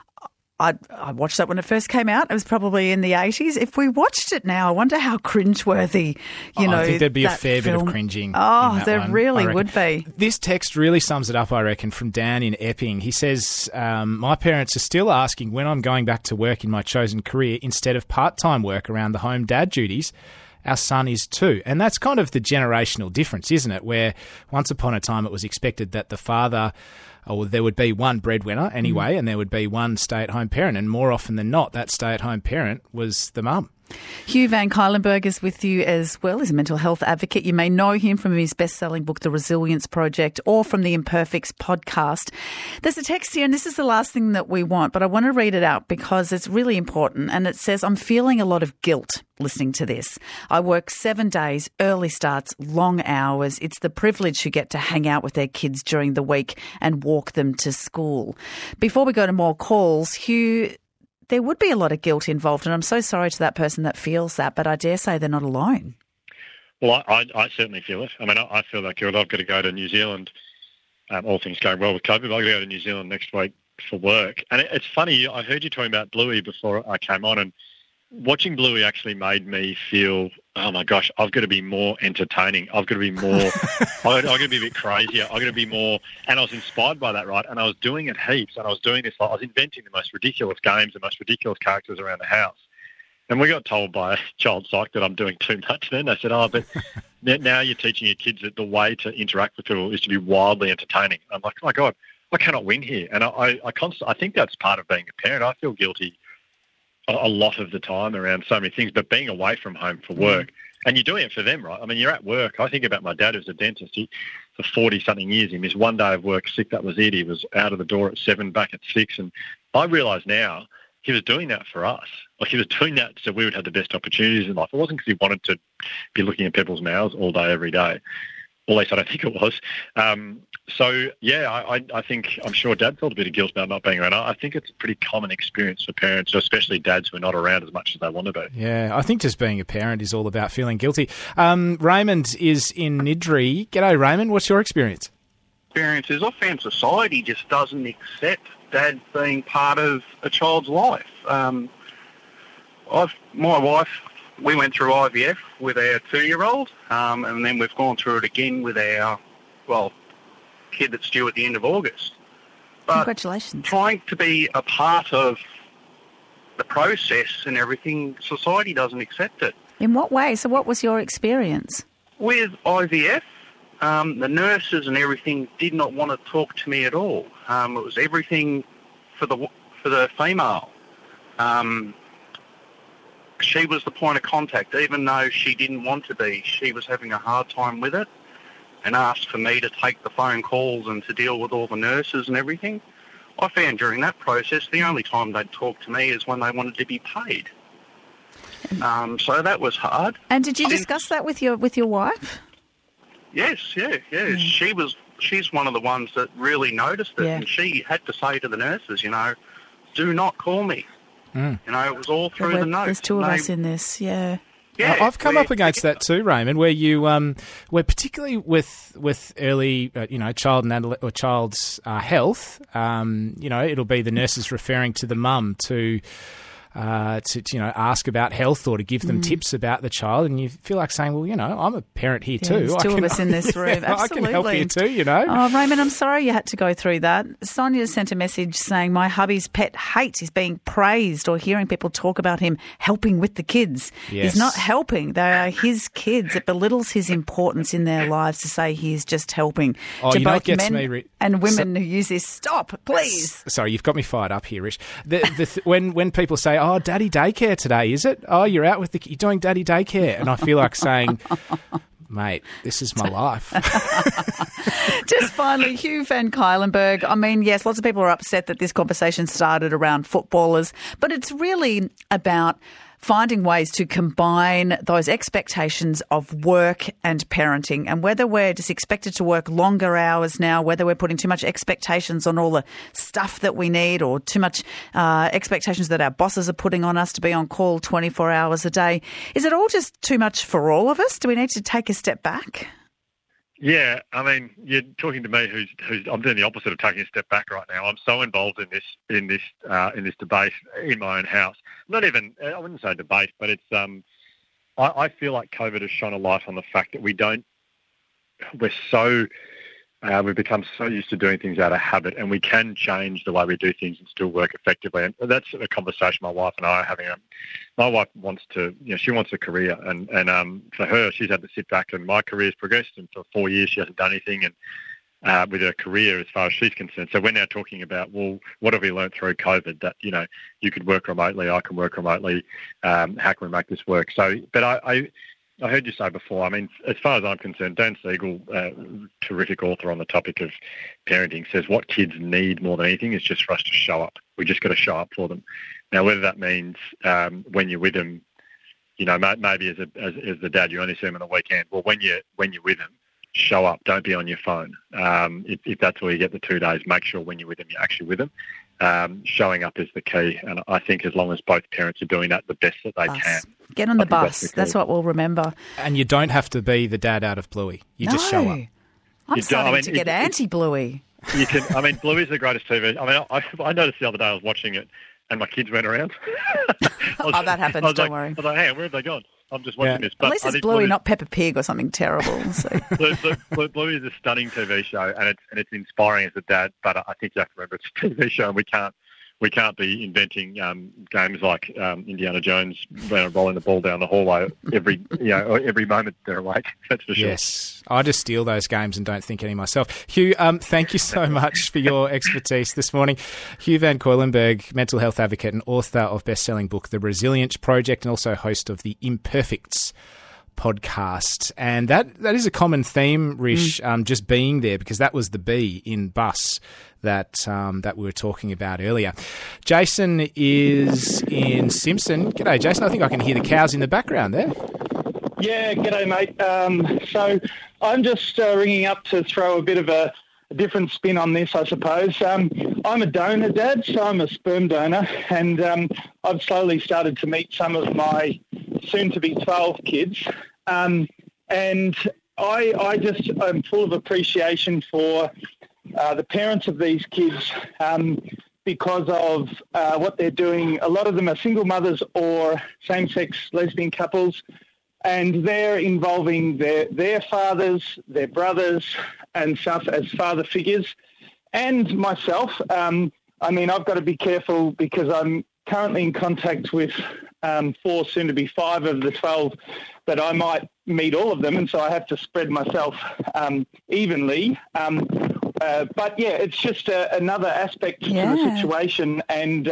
I watched that when it first came out. It was probably in the 80s. If we watched it now, I wonder how cringeworthy, I think there'd be a fair bit of cringing. Oh, there really would be. This text really sums it up, I reckon, from Dan in Epping. He says, my parents are still asking when I'm going back to work in my chosen career instead of part-time work around the home dad duties. Our son is too. And that's kind of the generational difference, isn't it? Where once upon a time it was expected that the father, or there would be one breadwinner anyway, and there would be one stay-at-home parent. And more often than not, that stay-at-home parent was the mum. Hugh Van Cuylenberg is with you as well. He's a mental health advocate. You may know him from his best-selling book, The Resilience Project, or from the Imperfects podcast. There's a text here, and this is the last thing that we want, but I want to read it out because it's really important. And it says, I'm feeling a lot of guilt listening to this. I work 7 days, early starts, long hours. It's the privilege you get to hang out with their kids during the week and walk them to school. Before we go to more calls, Hugh, there would be a lot of guilt involved, and I'm so sorry to that person that feels that, but I dare say they're not alone. Well, I certainly feel it. I mean, I feel that guilt. I've got to go to New Zealand, all things going well with COVID, but I've got to go to New Zealand next week for work. And it's funny, I heard you talking about Bluey before I came on, and watching Bluey actually made me feel, oh my gosh, I've got to be more entertaining. I've got to be more, I've got to be a bit crazier. I've got to be more, and I was inspired by that, right? And I was doing it heaps, and I was doing this, I was inventing the most ridiculous games, the most ridiculous characters around the house. And we got told by a child psych that I'm doing too much then. They said, oh, but now you're teaching your kids that the way to interact with people is to be wildly entertaining. I'm like, oh my God, I cannot win here. And I think that's part of being a parent. I feel guilty a lot of the time around so many things, but being away from home for work, and you're doing it for them, right? I mean, you're at work. I think about my dad who's a dentist. He, for 40-something years, he missed one day of work sick. That was it. He was out of the door at 7, back at 6. And I realise now he was doing that for us. Like, he was doing that so we would have the best opportunities in life. It wasn't because he wanted to be looking at people's mouths all day, every day. At least I don't think it was. So, yeah, I think, I'm sure Dad felt a bit of guilt about not being around. I think it's a pretty common experience for parents, especially dads who are not around as much as they want to be. Yeah, I think just being a parent is all about feeling guilty. Raymond is in Niddrie. G'day, Raymond. What's your experience? Experiences, I found society just doesn't accept dad being part of a child's life. My wife, we went through IVF with our 2-year-old, and then we've gone through it again with our, kid that's due at the end of August. But congratulations. Trying to be a part of the process and everything, society doesn't accept it. In what way? So what was your experience? With IVF, the nurses and everything did not want to talk to me at all. It was everything for the female. She was the point of contact, even though she didn't want to be. She was having a hard time with it. and asked for me to take the phone calls and to deal with all the nurses and everything. I found during that process the only time they'd talk to me is when they wanted to be paid. So that was hard. And did you discuss that with your wife? Yes. She's one of the ones that really noticed it, and she had to say to the nurses, do not call me. It was all through the notes. There's two of us in this, yeah. Yeah, I've come up against that too, Raymond, where you, where particularly with early, child and or child's health, it'll be the nurses referring to the mum to ask about health or to give them tips about the child, and you feel like saying, well, I'm a parent here too. There's two of us in this room. Absolutely. I can help you too, Oh, Raymond, I'm sorry you had to go through that. Sonia sent a message saying, my hubby's pet hate is being praised or hearing people talk about him helping with the kids. Yes. He's not helping. They are his kids. It belittles his importance in their lives to say he is just helping. Oh, to you know both what gets men me... and women who use this. Stop, please. Sorry, you've got me fired up here, Rish. When people say, oh, daddy daycare today, is it? Oh, you're out with you're doing daddy daycare. And I feel like saying, mate, this is my life. Just finally, Hugh van Cuylenburg. I mean, yes, lots of people are upset that this conversation started around footballers, but it's really about finding ways to combine those expectations of work and parenting, and whether we're just expected to work longer hours now, whether we're putting too much expectations on all the stuff that we need, or too much expectations that our bosses are putting on us to be on call 24 hours a day. Is it all just too much for all of us? Do we need to take a step back? Yeah, I mean, you're talking to me who's I'm doing the opposite of taking a step back right now. I'm so involved in this debate in my own house. Not even, I wouldn't say debate, but it's I feel like COVID has shone a light on the fact that we've become so used to doing things out of habit, and we can change the way we do things and still work effectively. And that's a conversation my wife and I are having. My wife wants to, she wants a career, and for her, she's had to sit back, and my career's progressed, and for 4 years she hasn't done anything, and with her career as far as she's concerned. So we're now talking about, well, what have we learned through COVID? That, you could work remotely, I can work remotely. How can we make this work? So, but I heard you say before, I mean, as far as I'm concerned, Dan Siegel, terrific author on the topic of parenting, says what kids need more than anything is just for us to show up. We just got to show up for them. Now, whether that means when you're with them, maybe as the dad, you only see them on the weekend. Well, when you're with them, show up. Don't be on your phone. If that's where you get the 2 days, make sure when you're with them, you're actually with them. Showing up is the key, and I think as long as both parents are doing that the best that they can. Get on the bus. That's what we'll remember. And you don't have to be the dad out of Bluey. You just show up. I'm starting to get anti-Bluey. You can. I mean, Bluey's the greatest TV. I mean, I noticed the other day I was watching it, and my kids went around. That happens. Don't worry. I was like, hey, where have they gone? I'm just watching this. But at least it's Bluey, not Peppa Pig or something terrible. So. Bluey is a stunning TV show, and it's inspiring as a dad. But I think you have to remember it's a TV show, and we can't be inventing games like Indiana Jones rolling the ball down the hallway every moment they're awake. That's for sure. Yes, I just steal those games and don't think any myself. Hugh, thank you so much for your expertise this morning. Hugh van Cuylenburg, mental health advocate and author of best-selling book The Resilience Project, and also host of the Imperfects podcast. And that is a common theme, Rish, just being there, because that was the B in bus that we were talking about earlier. Jason is in Simpson. G'day, Jason. I think I can hear the cows in the background there. Yeah, g'day, mate. So I'm just ringing up to throw a bit of a different spin on this, I suppose. I'm a donor, Dad, so I'm a sperm donor, and I've slowly started to meet some of my soon-to-be 12 kids, and I just am full of appreciation for the parents of these kids because of what they're doing. A lot of them are single mothers or same-sex lesbian couples, and they're involving their fathers, their brothers and stuff as father figures, and myself. I mean, I've got to be careful because I'm currently in contact with 4, soon to be 5 of the 12, but I might meet all of them, and so I have to spread myself evenly. But yeah, it's just another aspect to the situation, and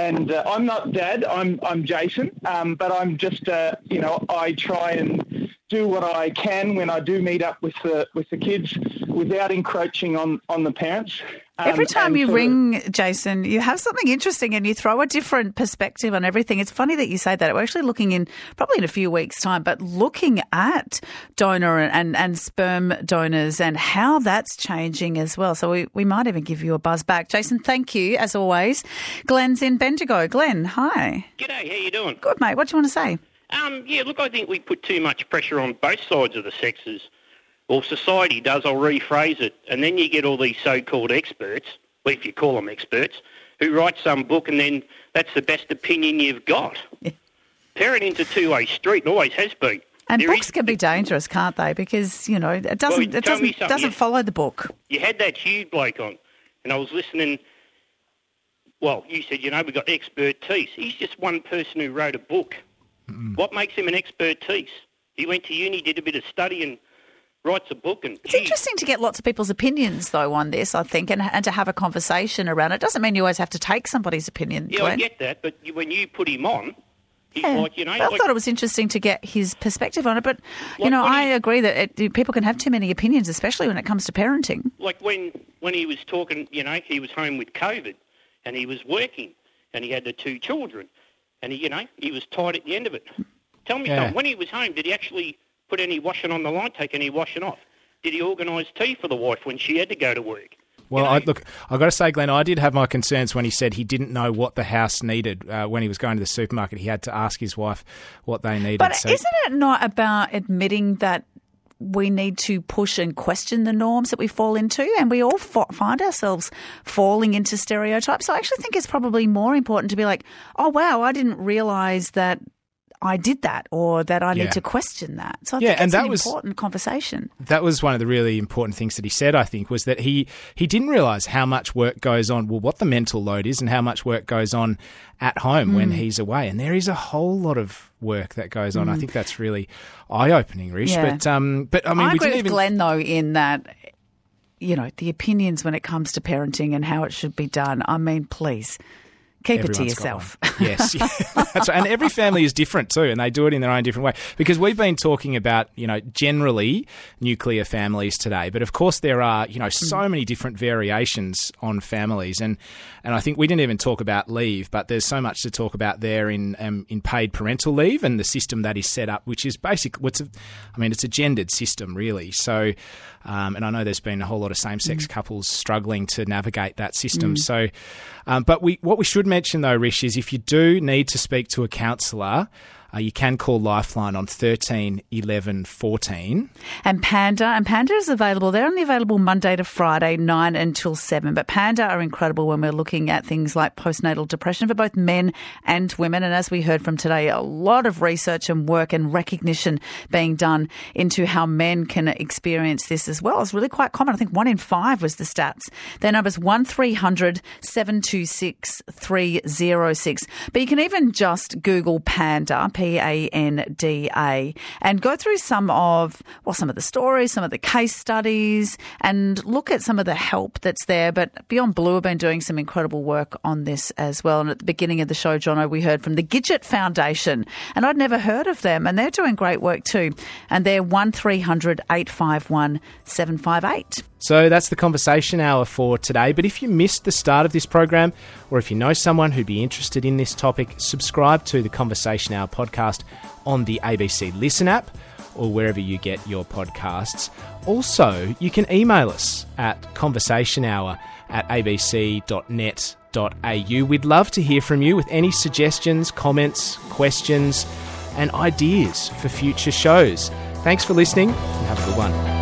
I'm not Dad. I'm Jason, but I'm just I try and do what I can when I do meet up with the kids without encroaching on the parents. Every time you ring, Jason, you have something interesting and you throw a different perspective on everything. It's funny that you say that. We're actually looking probably in a few weeks' time, but looking at donor and sperm donors and how that's changing as well. So we might even give you a buzz back. Jason, thank you, as always. Glenn's in Bendigo. Glenn, hi. G'day, how you doing? Good, mate. What do you want to say? Yeah, look, I think we put too much pressure on both sides of the sexes. Well, society does, I'll rephrase it, and then you get all these so-called experts, well, if you call them experts, who write some book and then that's the best opinion you've got. Yeah. Parenting's a two-way street, and always has been. And books can be dangerous, can't they? Because, you know, it doesn't follow the book. You had that Hugh bloke on, and I was listening. Well, you said, we got expertise. He's just one person who wrote a book. Mm. What makes him an expertise? He went to uni, did a bit of study and writes a book. And it's interesting to get lots of people's opinions, though, on this, I think, and to have a conversation around it. Doesn't mean you always have to take somebody's opinion, Yeah, Glenn. I get that, but when you put him on, he's like, I thought it was interesting to get his perspective on it, but, I agree that people can have too many opinions, especially when it comes to parenting. Like when he was talking, he was home with COVID and he was working and he had the 2 children and, he was tired at the end of it. Tell me something, when he was home, did he actually put any washing on the line, take any washing off? Did he organise tea for the wife when she had to go to work? Well, I've got to say, Glenn, I did have my concerns when he said he didn't know what the house needed when he was going to the supermarket. He had to ask his wife what they needed. But isn't it not about admitting that we need to push and question the norms that we fall into, and we all find ourselves falling into stereotypes? So I actually think it's probably more important to be like, oh, wow, I didn't realise that I did that, or that I need to question that. So I think it's an important conversation. That was one of the really important things that he said, I think, was that he didn't realise how much work goes on, what the mental load is and how much work goes on at home when he's away. And there is a whole lot of work that goes on. I think that's really eye-opening, Rish. Yeah. But I mean, I agree with Glenn, though, in that, the opinions when it comes to parenting and how it should be done. I mean, please. Keep it to yourself. Yes, that's right. And every family is different too, and they do it in their own different way. Because we've been talking about, generally nuclear families today, but of course there are, so many different variations on families, and I think we didn't even talk about leave, but there's so much to talk about there in paid parental leave and the system that is set up, which is basically it's a gendered system really. So, and I know there's been a whole lot of same-sex couples struggling to navigate that system. So, but what we should mention though, Rish, is if you do need to speak to a counsellor, you can call Lifeline on 13 11 14. And Panda is available. They're only available Monday to Friday, 9 until 7. But Panda are incredible when we're looking at things like postnatal depression for both men and women. And as we heard from today, a lot of research and work and recognition being done into how men can experience this as well. It's really quite common. I think 1 in 5 was the stats. Their number's 1300 726 306. But you can even just Google Panda, Panda, and go through some of the stories, some of the case studies, and look at some of the help that's there. But Beyond Blue have been doing some incredible work on this as well. And at the beginning of the show, Jono, we heard from the Gidget Foundation, and I'd never heard of them, and they're doing great work too. And they're 1300 851 758. So that's the conversation hour for today. But if you missed the start of this program, or if you know someone who'd be interested in this topic, subscribe to the Conversation Hour podcast on the ABC Listen app or wherever you get your podcasts. Also, you can email us at conversationhour@abc.net.au. We'd love to hear from you with any suggestions, comments, questions, and ideas for future shows. Thanks for listening and have a good one.